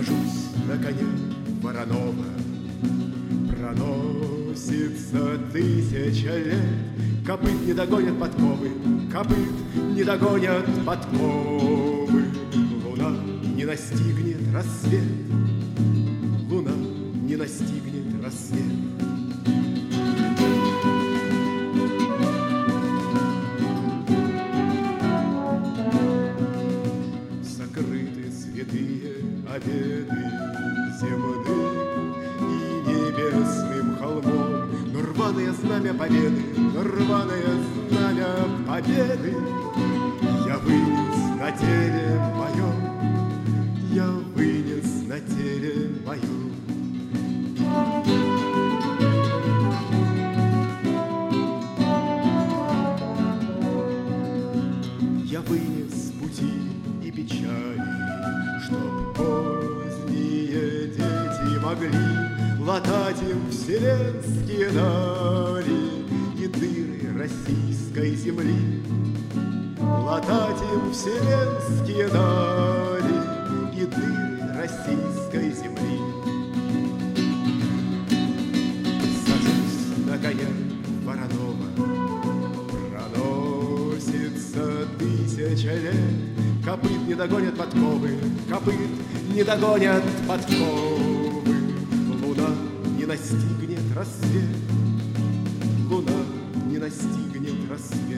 Сажусь на коня Воронова, проносится 1000 лет. Копыт не догонят подковы, копыт не догонят подковы. Луна не настигнет рассвет, луна не настигнет рассвет. Сокрыты святые обеды земным и небесным холмом, но рваное знамя победы, но рваное знамя победы я вынес на теле моем, я вынес на теле моем. Я вынес пути и печали, чтоб поздние дети могли латать им вселенские дали и дыры российской земли. Латать им вселенские дали и дыры российской земли. Сажусь на коня Воронова, проносится 1000 лет. Копыт не догонят подковы, копыт не догонят подковы. Луна не настигнет рассвет, луна не настигнет рассвет.